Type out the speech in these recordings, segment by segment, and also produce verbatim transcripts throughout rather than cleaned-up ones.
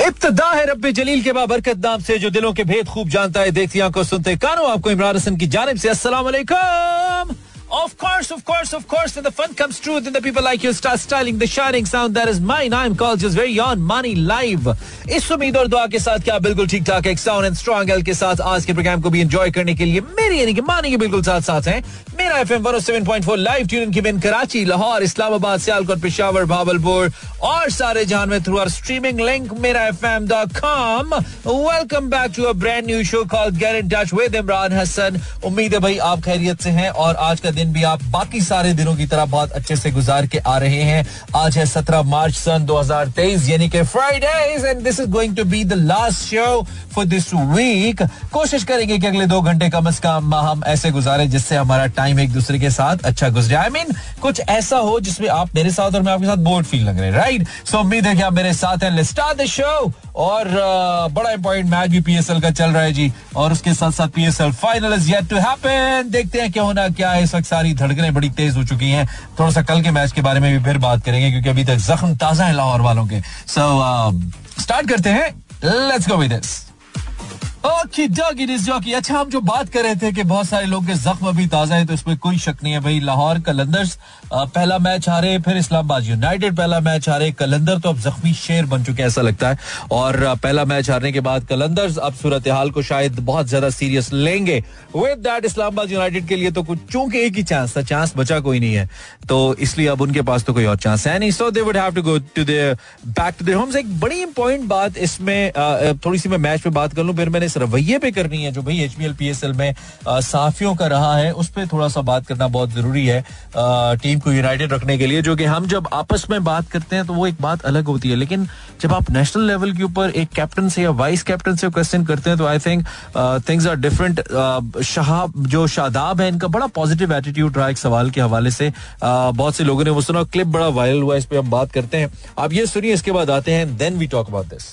इब्तिदा है रब्बे जलील के बाबरकत नाम से जो दिलों के भेद खूब जानता है, देखती आंखों सुनते कानों, आपको इमरान हसन की जानिब से अस्सलाम वालेकुम. Of course, of course, of course, when the fun comes true, then the people like you start styling the shining sound that is mine. I'm called just very on money live. इस उम्मीद और दुआ के साथ क्या बिल्कुल ठीक ठाक एक साउंड एंड स्ट्रॉन्ग एल के साथ आज के प्रोग्राम को भी एंजॉय करने के लिए मेरी यानी कि मानी के बिल्कुल साथ साथ हैं. Mera FM one o seven point four live tune की बिन कराची, लाहौर, इस्लामाबाद, सियालकोट, पेशावर, भावलपुर और सारे जहान में through our streaming link Mera F M dot com. Welcome back to a brand new show called get in touch with Imran Hasan. उम्मीद है भाई आप खैरियत से हैं और आज का दिन भी आप बाकी सारे दिनों की तरह बहुत अच्छे से गुजार के आ रहे हैं. आज है सत्रह मार्च सन दो हज़ार तेईस यानी कि Fridays and this is going to be the last show for this week. कोशिश करेंगे कि अगले दो घंटे कम से कम हम ऐसे गुजारे जिससे हमारा टाइम एक दूसरे के साथ अच्छा गुजरे. आई मीन कुछ ऐसा हो जिसमें आप मेरे साथ और मैं आपके साथ बोर्ड फील लग रहे हैं, राइट? सो उम्मीद है कि आप मेरे साथ हैं. Let's start the show. और uh, बड़ा इंपॉर्टेंट मैच भी पीएसएल का चल रहा है जी, और उसके साथ साथ PSL final is yet to happen. देखते हैं क्या होना क्या है. इस वक्त सारी धड़कनें बड़ी तेज हो चुकी हैं. थोड़ा सा कल के मैच के बारे में भी फिर बात करेंगे क्योंकि अभी तक जख्म ताजा है लाहौर वालों के. सो स्टार्ट करते हैं. Let's go with this. Okay doggy this jockey. अच्छा, हम जो बात कर रहे थे कि बहुत सारे लोग के जख्म अभी ताजा है, तो इसमें कोई शक नहीं है भाई. लाहौर कलंदर्स पहला मैच हारे, फिर इस्लामाबाद यूनाइटेड पहला मैच हारे. कलंदर तो अब जख्मी शेर बन चुके हैं ऐसा लगता है, और पहला मैच हारने के बाद कलंदर्स अब सूरत हाल को शायद बहुत ज्यादा सीरियस लेंगे. विद दैट इस्लामाबाद यूनाइटेड के लिए तो कुछ चूंकि एक ही चांस था, चांस बचा कोई नहीं है, तो इसलिए अब उनके पास तो कोई और चांस है नहीं. So they would have to go to their back to their homes. एक बड़ी इंपॉर्टेंट बात इसमें, थोड़ी सी मैं मैच पे बात कर लूं, फिर मैंने इस रवैये पे करनी है जो भाई एचबीएल पीएसएल में सहाफियों का रहा है, उस पे थोड़ा सा बात करना बहुत जरूरी है टीम को यूनाइटेड रखने के लिए. जो कि हम जब आपस में बात करते हैं तो वो एक बात अलग होती है, लेकिन जब आप नेशनल लेवल के ऊपर एक कैप्टन से या वाइस कैप्टन से क्वेश्चन करते हैं तो I think things are different. Shahab जो शादाब है, इनका बड़ा पॉजिटिव एटीट्यूड रहा एक सवाल के हवाले से. uh, बहुत से लोगों ने वो सुना, क्लिप बड़ा वायरल हुआ, इस पे हम बात करते हैं. आप ये सुनिए, इसके बाद आते हैं, then we talk about this.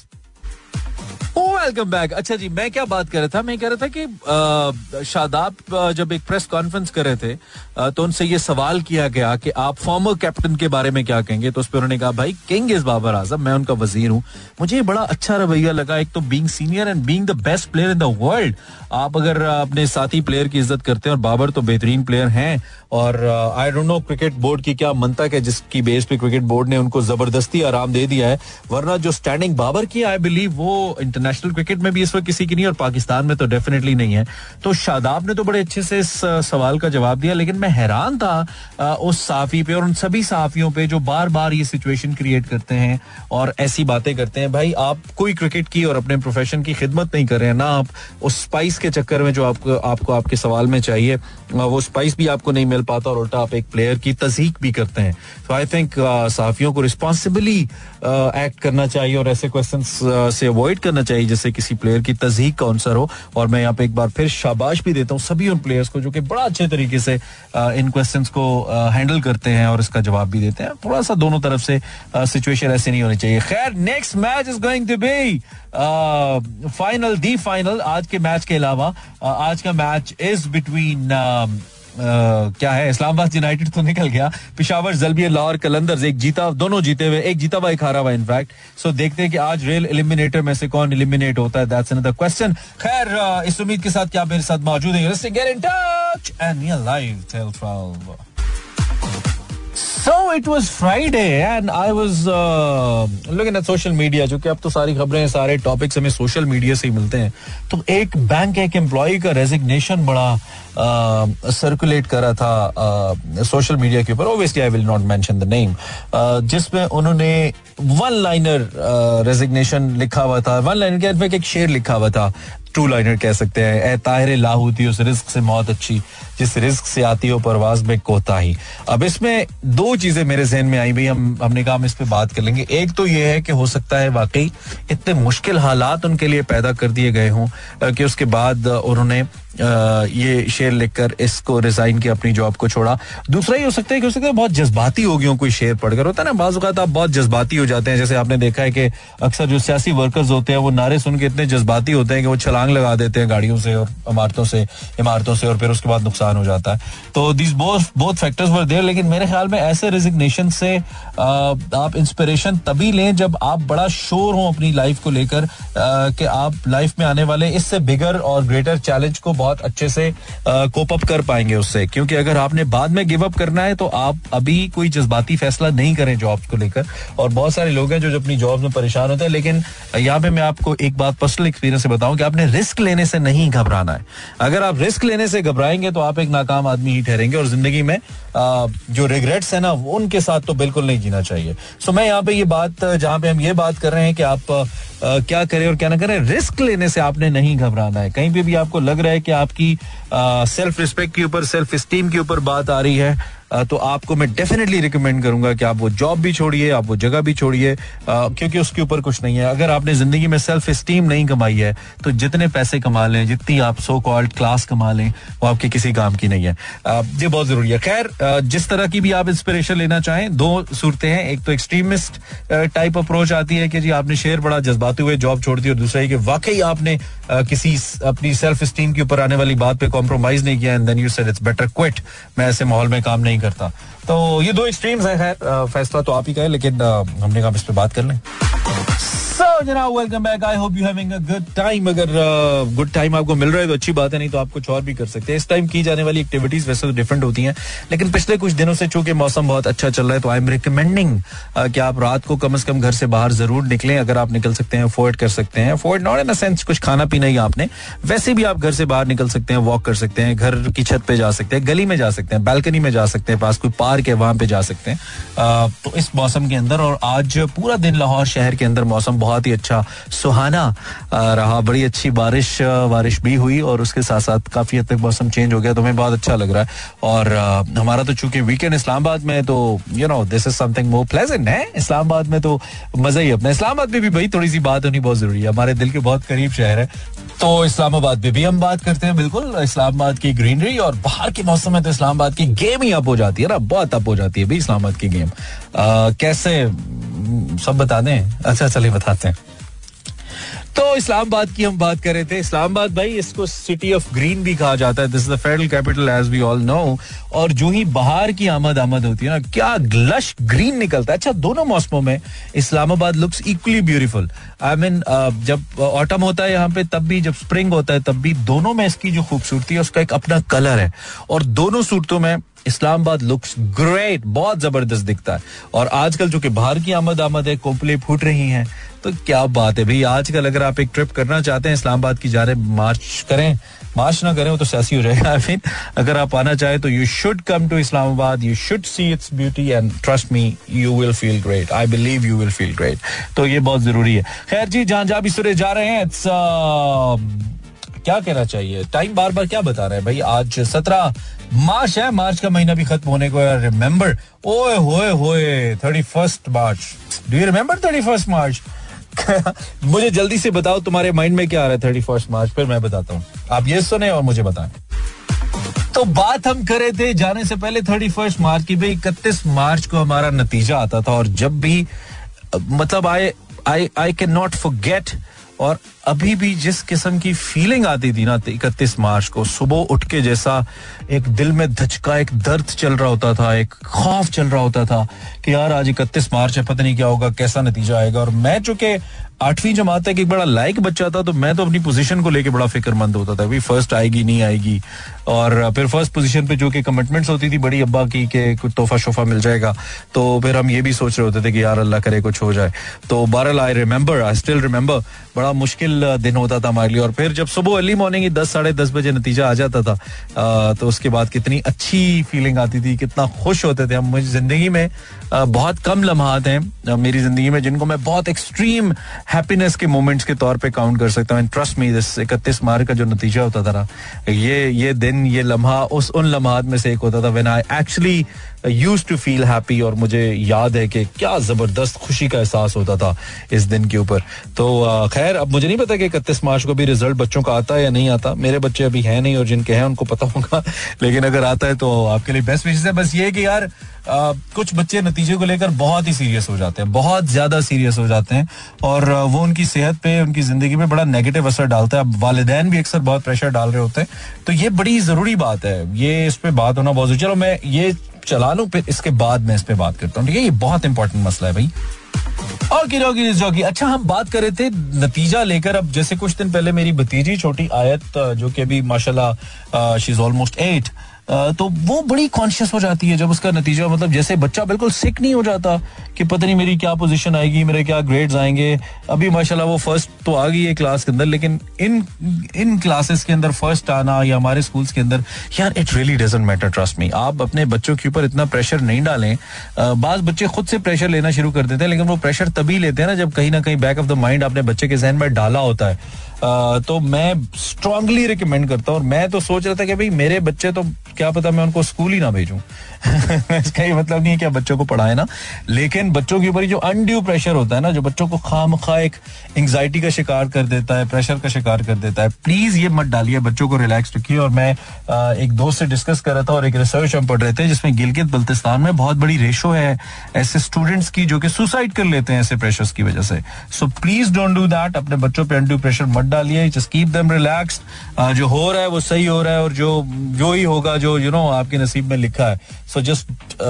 Welcome back. अच्छा जी, मैं क्या बात कर रहा था, मैं कह रहा था कि आ, शादाब जब एक प्रेस कॉन्फ्रेंस कर रहे थे आ, तो उनसे ये सवाल किया गया कि आप फॉर्मर कैप्टन के बारे में क्या कहेंगे, तो उस पर उन्होंने कहा भाई किंग इज बाबर आजम, मैं उनका वजीर हूं. मुझे बड़ा अच्छा रवैया लगा. एक तो being senior and being the best player in the world. आप अगर अपने साथी प्लेयर की इज्जत करते हैं, और बाबर तो बेहतरीन प्लेयर हैं, और I don't know cricket board की क्या मंतक है जिसकी बेस पे क्रिकेट बोर्ड ने उनको जबरदस्ती आराम दे दिया है, वरना जो स्टैंडिंग बाबर की आई बिलीव वो इंटरनेशनल क्रिकेट में भी इस वक्त किसी की नहीं, और पाकिस्तान में तो डेफिनेटली नहीं है. तो शादाब ने तो बड़े अच्छे से इस सवाल का जवाब दिया, लेकिन मैं हैरान था उस सहाफी पे और उन सभी सहाफियों पे जो बार बार ये सिचुएशन क्रिएट करते हैं और ऐसी बातें करते हैं. भाई आप कोई क्रिकेट की और अपने प्रोफेशन की खिदमत नहीं कर रहे हैं ना, आप उस स्पाइस के चक्कर में जो आपको आपको आपके सवाल में चाहिए वो स्पाइस भी आपको नहीं मिल पाता, और उल्टा आप एक प्लेयर की तज़हीक भी करते हैं. तो आई थिंक सहाफियों को रिस्पॉन्सिबली एक्ट करना चाहिए और ऐसे क्वेश्चंस से अवॉइड करना चाहिए जैसे किसी प्लेयर की तज़हीक का आंसर हो. और मैं यहाँ पे एक बार फिर शाबाश भी देता हूँ सभी उन प्लेयर्स को जो कि बड़ा अच्छे तरीके से इन क्वेश्चंस को हैंडल करते हैं और इसका जवाब भी देते हैं. थोड़ा सा दोनों तरफ से सिचुएशन ऐसी नहीं होनी चाहिए. खैर, next match is going to be final the final. आज के मैच के अलावा आज का मैच इज बिटवीन Uh, क्या है, इस्लामाबाद यूनाइटेड तो निकल गया, पिशावर जल्बिया, लाहौर कलंदर्स. एक जीता, दोनों जीते हुए, एक जीता हुआ एक हारा हुआ इनफैक्ट. सो देखते हैं कि आज रियल एलिमिनेटर में से कौन एलिमिनेट होता है. That's another question. खैर, इस उम्मीद के साथ कि आप मेरे साथ मौजूद हैं. Let's get in touch and we are live till twelve. So it was Friday and I was uh, looking at social media, जो कि अब तो सारी खबरें, सारे टॉपिक्स हमें सोशल मीडिया से ही मिलते हैं. तो एक बैंक एक एम्प्लॉय का रेजिग्नेशन बड़ा सर्कुलेट कर रहा था सोशल मीडिया के ऊपर. Obviously I will not mention the name, जिसमें उन्होंने वन लाइनर रेजिग्नेशन लिखा हुआ था. वन लाइनर के इनफैक्ट एक शेर लिखा हुआ था, टू लाइनर कह सकते हैं. ए ताहिर लाहूती, उस रिस्क से मौत अच्छी जिस रिस्क से आती हो परवाज में कोताही. अब इसमें दो चीजें मेरे जहन में आई भाई, हम हमने कहा हम इस पे बात कर लेंगे. एक तो ये है कि हो सकता है वाकई इतने मुश्किल हालात उनके लिए पैदा कर दिए गए हों कि उसके बाद उन्होंने ये शेर लिखकर इसको रिजाइन किया, अपनी जॉब को छोड़ा. दूसरा ये हो सकता है कि हो सकता है बहुत जज्बाती हो गए हो, कोई शेर पढ़कर. होता है ना बाज़ औक़ात आप बहुत जज्बाती हो जाते हैं, जैसे आपने देखा है कि अक्सर जो सियासी वर्कर्स होते हैं वो नारे सुन के इतने जज्बाती होते हैं कि वो छलांग लगा देते हैं गाड़ियों से और इमारतों से इमारतों से और फिर उसके बाद नुकसान नुकसान हो जाता है. तो these both both factors were there. लेकिन मेरे ख्याल में ऐसे रेजिग्नेशन से आप इंस्पिरेशन तभी लें जब आप बड़ा श्योर हो अपनी लाइफ को लेकर कि आप लाइफ में आने वाले इससे बिगर और ग्रेटर चैलेंज को बहुत अच्छे से कोप अप कर पाएंगे उससे. क्योंकि अगर आपने बाद में गिव अप करना है तो आप अभी कोई जज्बाती फैसला नहीं करें जॉब्स को लेकर. और बहुत सारे लोग हैं जो अपनी जॉब्स में परेशान होते हैं. लेकिन यहाँ पे मैं आपको एक बात पर्सनल एक्सपीरियंस से बताऊं कि आपने रिस्क लेने से नहीं घबराना है. अगर आप रिस्क लेने से घबराएंगे तो आप एक नाकाम आदमी ही ठहरेंगे और जिंदगी में आ, जो रिग्रेट्स है ना उनके साथ तो बिल्कुल नहीं जीना चाहिए. सो मैं यहाँ पे ये बात जहाँ पे हम ये बात कर रहे हैं कि आप आ, क्या करें और क्या ना करें, रिस्क लेने से आपने नहीं घबराना है. कहीं पे भी आपको लग रहा है कि आपकी सेल्फ रिस्पेक्ट के ऊपर, सेल्फ एस्टीम के ऊपर बात आ रही है, तो आपको मैं डेफिनेटली रिकमेंड करूंगा कि आप वो जॉब भी छोड़िए, आप वो जगह भी छोड़िए, क्योंकि उसके ऊपर कुछ नहीं है. अगर आपने जिंदगी में सेल्फ एस्टीम नहीं कमाई है तो जितने पैसे कमा लें, जितनी आप सो कॉल्ड क्लास कमा लें, वो आपके किसी काम की नहीं है. ये बहुत जरूरी है. खैर, जिस तरह की भी आप इंस्पिरेशन लेना चाहें, दो सूरतें हैं. एक तो एक्सट्रीमिस्ट टाइप अप्रोच आती है कि जी आपने शेर बड़ा जज्बाते हुए जॉब छोड़ दी, और दूसरा है कि वाकई आपने किसी अपनी सेल्फ एस्टीम के ऊपर आने वाली बात पे कॉम्प्रोमाइज नहीं किया and then you said it's better quit, मैं ऐसे माहौल में काम नहीं करता. तो ये दो एक्सट्रीम्स हैं. खैर, फैसला तो आप ही का है, लेकिन हमने कहा इस पे बात कर लें. So, जनाब, welcome back. I hope you having a good time. अगर गुड uh, टाइम आपको मिल रहा है तो अच्छी बात है, नहीं तो आप कुछ और भी कर सकते हैं. इस टाइम की जाने वाली एक्टिविटीज वैसे तो डिफरेंट होती हैं, लेकिन पिछले कुछ दिनों से चूंकि मौसम बहुत अच्छा चल रहा है तो आई एम रिकमेंडिंग कि आप रात को कम से कम घर से बाहर जरूर निकलें. अगर आप निकल सकते हैं, अफोर्ड कर सकते हैं, afford not in a sense कुछ खाना पीना ही आपने, वैसे भी आप घर से बाहर निकल सकते हैं, वॉक कर सकते हैं, घर की छत पे जा सकते हैं, गली में जा सकते हैं, बालकनी में जा सकते हैं, पास कोई पार्क है वहां पे जा सकते हैं. uh, तो इस मौसम के अंदर, और आज पूरा दिन लाहौर शहर के अंदर मौसम बहुत ही अच्छा सुहाना रहा. बड़ी अच्छी बारिश बारिश भी हुई और उसके साथ साथ काफी हद तक मौसम चेंज हो गया, तो हमें बहुत अच्छा लग रहा है. और uh, हमारा तो चूंकि वीकेंड इस्लामाबाद में, तो you know this is something more pleasant है. इस्लामाबाद में तो मजा ही अपना. इस्लामाबाद में भी भाई थोड़ी सी बात होनी बहुत जरूरी है, हमारे दिल के बहुत करीब शहर है. तो इस्लामाबाद में भी हम बात करते हैं बिल्कुल इस्लामाबाद की ग्रीनरी, और बाहर के मौसम में तो इस्लामाबाद की गेम ही अप हो जाती है ना, बहुत अप हो जाती है भाई इस्लामाबाद की गेम. uh, कैसे सब बता दें? अच्छा चलिए बताते हैं. तो इस्लामाबाद की हम बात कर रहे थे. इस्लामाबाद भाई, इसको सिटी ऑफ ग्रीन भी कहा जाता है. This is the federal capital as we all know. और जो ही बाहर की आमद आमद होती है ना, क्या लश ग्रीन निकलता है. अच्छा, दोनों मौसमों में Islamabad looks equally beautiful. I mean, जब ऑटम होता है यहाँ पे तब भी, जब स्प्रिंग होता है तब भी, दोनों में इसकी जो खूबसूरती है उसका एक अपना कलर है. और दोनों सूरतों में इस्लामाबाद लुक्स ग्रेट, बहुत जबरदस्त दिखता है. और आजकल जो कि बाहर की आमद आमद है, कोपले फूट रही हैं, तो क्या बात है भाई. आजकल अगर आप एक ट्रिप करना चाहते हैं इस्लामाबाद की जाने, मार्च करें, मार्च ना करें वो तो सियासी हो जाएगा. आई मीन, अगर आप आना चाहे तो you should come to Islamabad, you should see its beauty and trust me, you will feel great. I believe you will feel great. तो ये बहुत जरूरी है. खैर जी, जहां जहां भी सुरे जा रहे हैं, इट्स क्या कहना चाहिए, टाइम बार बार क्या बता रहा है भाई. आज सत्रह मार्च है, मार्च का महीना भी खत्म होने को है. रिमेंबर, ओए होए होए, thirty first March. Do you remember thirty first March? मुझे जल्दी से बताओ तुम्हारे माइंड में क्या आ रहा है थर्टी फर्स्ट मार्च, फिर मैं बताता हूँ. आप ये सुने और मुझे बताएं. तो बात हम कर रहे थे जाने से पहले थर्टी फर्स्ट मार्च की. भाई इकतीस मार्च को हमारा नतीजा आता था, और जब भी, मतलब I I I can not forget, और अभी भी जिस किस्म की फीलिंग आती थी ना इकतीस मार्च को, सुबह उठ के जैसा एक दिल में धचका, एक दर्द चल रहा होता था, एक खौफ चल रहा होता था कि यार आज इकतीस मार्च है, पता नहीं क्या होगा, कैसा नतीजा आएगा. और मैं चूंकि आठवीं जमात तक एक बड़ा लाइक बच्चा था, तो मैं तो अपनी पोजीशन को लेके बड़ा फिक्रमंद होता था, भाई फर्स्ट आएगी नहीं आएगी. और फिर फर्स्ट पोजीशन पे जो कि कमिटमेंट्स होती थी बड़ी अब्बा की कि कुछ तोहफा शोफा मिल जाएगा, तो फिर हम ये भी सोच रहे होते थे कि यार अल्लाह करे कुछ हो जाए. तो बहरहाल I remember, I still remember, बड़ा मुश्किल दिन होता था हमारे लिए. और फिर जब सुबह अर्ली मॉर्निंग दस साढ़े दस बजे नतीजा आ जाता था, आ, तो उसके बाद कितनी अच्छी फीलिंग आती थी, कितना खुश होते थे हम. मुझे जिंदगी में आ, बहुत कम लम्हात हैं मेरी जिंदगी में जिनको मैं बहुत एक्सट्रीम हैप्पीनेस के मोमेंट्स के तौर पे काउंट कर सकता हूँ. ट्रस्ट मी, दिस इकतीस मार्च का जो नतीजा होता था ना, ये ये दिन, ये लम्हा उस उन लम्हात में से एक होता था when I actually used to feel happy, और मुझे याद है कि क्या जबरदस्त खुशी का एहसास होता था इस दिन के ऊपर. तो खैर अब मुझे नहीं पता कि इकतीस मार्च को भी रिजल्ट बच्चों का आता है या नहीं आता. मेरे बच्चे अभी हैं नहीं, और जिनके हैं उनको पता होगा, लेकिन अगर आता है तो आपके लिए बेस्ट विशेस है. बस ये कि यार आ, कुछ बच्चे नतीजे को लेकर बहुत ही सीरियस हो जाते हैं, बहुत ज्यादा सीरियस हो जाते हैं, और वो उनकी सेहत पे, उनकी जिंदगी पे बड़ा नेगेटिव असर डालता है. अब वालिदैन भी अक्सर बहुत प्रेशर डाल रहे होते हैं, तो ये बड़ी जरूरी बात है, ये इस पे बात होना बहुत जरूरी. चलो मैं ये चला लूं, फिर इसके बाद मैं इस पे बात करता हूँ, ठीक है. ये बहुत इंपॉर्टेंट मसला है भाई. Okay okay okay. अच्छा, हम बात कर रहे थे नतीजा लेकर. अब जैसे कुछ दिन पहले मेरी भतीजी छोटी आयत, जो कि अभी माशाल्लाह शी इज ऑलमोस्ट एट, तो वो बड़ी कॉन्शियस हो जाती है जब उसका नतीजा, मतलब जैसे बच्चा बिल्कुल सिक नहीं हो जाता कि पता नहीं मेरी क्या पोजीशन आएगी, मेरे क्या ग्रेड्स आएंगे. अभी माशाल्लाह वो फर्स्ट तो आ गई है क्लास के अंदर, लेकिन इन इन क्लासेस के अंदर फर्स्ट आना या हमारे स्कूल्स के अंदर, यार it really doesn't matter, trust me. आप अपने बच्चों के ऊपर इतना प्रेशर नहीं डालें. बाज बच्चे खुद से प्रेशर लेना शुरू कर देते हैं, लेकिन वो प्रेशर तभी लेते हैं ना जब कहीं ना कहीं बैक ऑफ द माइंड आपने बच्चे के जहन में डाला होता है. Uh, तो मैं स्ट्रांगली रिकमेंड करता हूँ, और मैं तो सोच रहा था कि भाई मेरे बच्चे तो क्या पता मैं उनको स्कूल ही ना भेजूं. इसका ये मतलब नहीं है कि आप बच्चों को पढ़ाए ना, लेकिन बच्चों के ऊपर जो अनड्यू प्रेशर होता है ना, जो बच्चों को खामखा एक एंग्जाइटी का शिकार कर देता है, प्रेशर का शिकार कर देता है, प्लीज ये मत डालिए. बच्चों को रिलैक्स रखिए. और मैं आ, एक दोस्त से डिस्कस कर रहा था, और एक रिसर्च हम पढ़ रहे थे जिसमें गिलगित बल्तिस्तान में बहुत बड़ी रेशो है ऐसे स्टूडेंट्स की जो कि सुसाइड कर लेते हैं ऐसे प्रेशर्स की वजह से. So please don't do that. अपने बच्चों पे अनड्यू प्रेशर मत डालिए. Just keep them relaxed. जो हो रहा है वो सही हो रहा है, और जो जो ही होगा, जो यू नो आपके नसीब में लिखा है. So just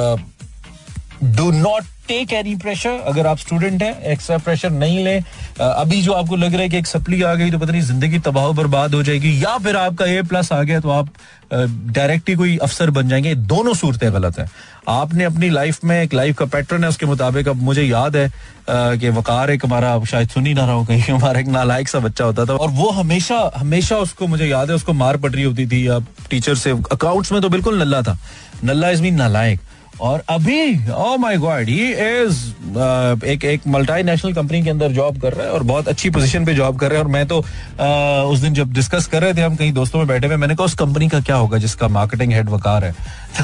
do not take any pressure. अगर आप स्टूडेंट हैं, एक्स्ट्रा प्रेशर नहीं लें. अभी जो आपको लग रहा है कि एक सप्ली आ गई तो पता नहीं जिंदगी तबाह बर्बाद हो जाएगी, या फिर आपका ए प्लस आ गया तो आप डायरेक्ट ही कोई अफसर बन जाएंगे, दोनों सूरतें गलत हैं. आपने अपनी लाइफ में एक लाइफ का पैटर्न है, उसके मुताबिक. अब मुझे याद है कि वकार एक हमारा, शायद सुन ही ना रहा हो कहीं, हमारा एक नालायक सा बच्चा होता था, और वो हमेशा हमेशा उसको, मुझे याद है, उसको मार पड़ रही होती थी या टीचर से. अकाउंट्स में तो बिल्कुल नल्ला था. नल्ला इज मीन नालायक. और अभी oh my god, he is एक एक मल्टीनेशनल कंपनी के अंदर जॉब कर रहा है, और बहुत अच्छी पोजीशन पे जॉब कर रहा है. और मैं तो uh, उस दिन जब डिस्कस कर रहे थे हम कहीं दोस्तों में बैठे हुए, मैंने कहा उस कंपनी का क्या होगा जिसका मार्केटिंग हेड वकार है.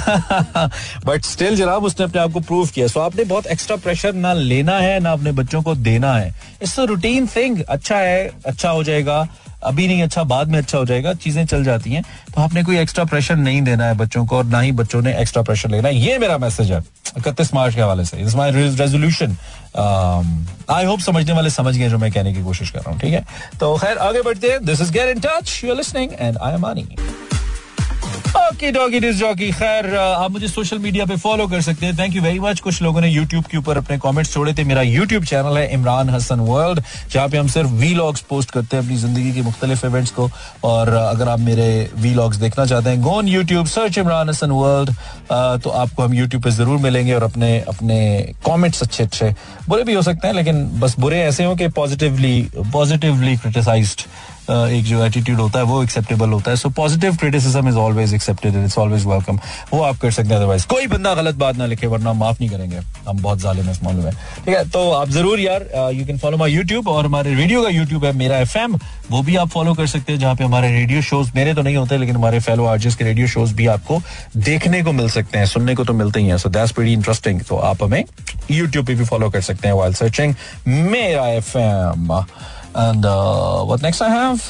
बट स्टिल जनाब उसने अपने आप को प्रूव किया. सो आपने बहुत एक्स्ट्रा प्रेशर ना लेना है, ना अपने बच्चों को देना है. It's a routine thing. अच्छा है, अच्छा हो जाएगा, अभी नहीं अच्छा बाद में अच्छा हो जाएगा, चीजें चल जाती हैं. तो आपने कोई एक्स्ट्रा प्रेशर नहीं देना है बच्चों को, और ना ही बच्चों ने एक्स्ट्रा प्रेशर लेना है. ये मेरा मैसेज है इकतीस मार्च के हवाले से. It's my resolution. I hope समझने वाले समझ गए जो मैं कहने की कोशिश कर रहा हूँ, ठीक है. तो खैर आगे बढ़ते हैं. This is get in touch, you are listening and I am Ani. Okay doggy disc jockey. खैर आप मुझे सोशल मीडिया पे फॉलो कर सकते हैं. Thank you very much. कुछ लोगों ने यूट्यूब के ऊपर अपने कमेंट्स छोड़े थे. मेरा यूट्यूब चैनल है इमरान हसन वर्ल्ड, जहाँ पे हम सिर्फ वीलॉग्स पोस्ट करते हैं अपनी जिंदगी के मुख्तलिफ इवेंट्स को. और अगर आप मेरे वीलॉग्स देखना चाहते हैं, go on YouTube, search Imran Hasan world, तो आपको हम यूट्यूब पे जरूर मिलेंगे. और अपने अपने कॉमेंट्स अच्छे अच्छे बुरे भी हो सकते हैं, लेकिन बस बुरे ऐसे हो कि पॉजिटिवली पॉजिटिवली क्रिटिसाइज्ड एक जो एटीट्यूड होता है वो एक्सेप्टेबल होता है. So positive criticism is always accepted, it's always welcome. वो आप कर सकते हैं. अदरवाइज कोई बंदा गलत बात ना लिखे, वरना माफ नहीं करेंगे. हम बहुत जालिम हैं इस मामले में, ठीक है. तो आप जरूर यार, you can follow my YouTube, और हमारे रेडियो का यूट्यूब है मेरा एफएम, वो भी आप फॉलो कर सकते हैं, जहाँ पे हमारे रेडियो शोज, मेरे तो नहीं होते लेकिन हमारे फेलो आर्टिस्ट के रेडियो शोज भी आपको देखने को मिल सकते हैं, सुनने को तो मिलते ही हैं. So that's pretty interesting. तो आप हमें यूट्यूब पे भी फॉलो कर सकते हैं while searching Mera FM. And what next I have,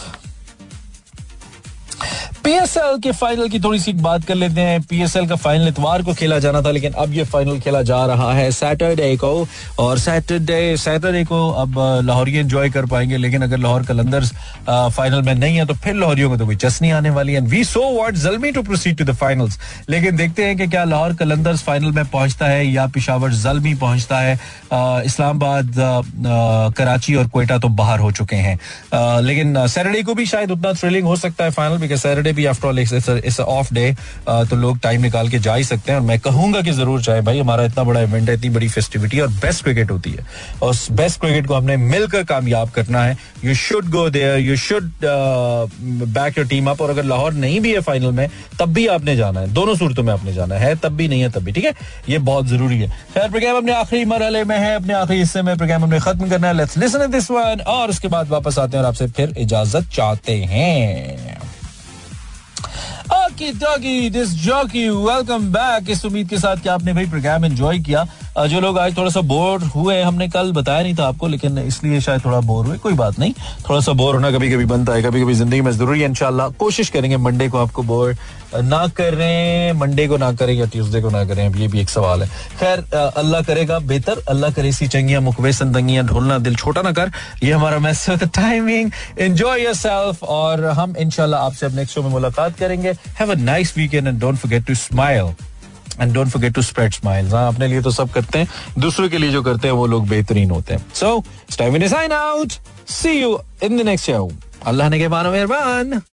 PSL के फाइनल की थोड़ी सी बात कर लेते हैं. पीएसएल का फाइनल इतवार को खेला जाना था, लेकिन अब ये फाइनल खेला जा रहा है सैटरडे को. और सैटरडे सैटरडे को अब लाहौरी एंजॉय कर पाएंगे, लेकिन अगर लाहौर कलंदर्स फाइनल में नहीं है तो फिर लाहौरियों को तो कोई चस्नी आने वाली है. We so want Zalmi to proceed to the finals, लेकिन देखते हैं कि क्या लाहौर कलंदर्स फाइनल में पहुंचता है या पिशावर ज़ल्मी पहुंचता है. इस्लामाबाद, कराची और क्वेटा तो बाहर हो चुके हैं, लेकिन सैटरडे को भी शायद उतना थ्रिलिंग हो सकता है फाइनल, बिकॉज सैटरडे भी after all it's off day, तो लोग टाइम निकाल के जा ही सकते हैं. और मैं कहूंगा कि जरूर जाए भाई, हमारा इतना बड़ा इवेंट है, इतनी बड़ी फेस्टिविटी और बेस्ट क्रिकेट होती है, और बेस्ट क्रिकेट को हमने मिलकर कामयाब करना है. You should go there, you should back your team up. और अगर लाहौर नहीं भी है फाइनल में तब भी आपने जाना है, दोनों सूरतों में आपने जाना है, तब भी नहीं है तब भी, ठीक है. ये बहुत जरूरी है. खैर प्रोग्राम अपने आखिरी मरहले में है, अपने आखिरी हिस्से में प्रोग्राम हमने खत्म करना है. Let's listen to this one, और उसके बाद वापस आते हैं और आपसे फिर इजाजत चाहते हैं. Okey doggy this jockey welcome back. इस उम्मीद के साथ कि आपने भाई प्रोग्राम एंजॉय किया। जो लोग आज थोड़ा सा बोर हुए, हमने कल बताया नहीं था आपको, लेकिन इसलिए शायद थोड़ा बोर हुए, कोई बात नहीं, थोड़ा सा बोर होना कभी कभी बनता है, कभी कभी जिंदगी में जरूरी है। इंशाल्लाह कोशिश करेंगे मंडे को आपको बोर ना करें, मंडे को ना करें या ट्यूसडे को ना करें, अब ये भी एक सवाल है। खैर अल्लाह करेगा बेहतर, अल्लाह करे सी चंगियां मुकवे संदंगियां ढोलना दिल छोटा ना कर, ये हमारा मैसेज टाइमिंग। एंजॉय योरसेल्फ और हम इंशाल्लाह आपसे अब नेक्स्ट शो में मुलाकात करेंगे। Have a nice weekend and don't forget to smile and don't forget to spread smiles. हाँ, अपने लिए तो सब करते हैं, दूसरों के लिए जो करते हैं वो लोग बेहतरीन होते हैं। So it's time to sign out, see you in the next show. Allah ने के मानो मेहरबान।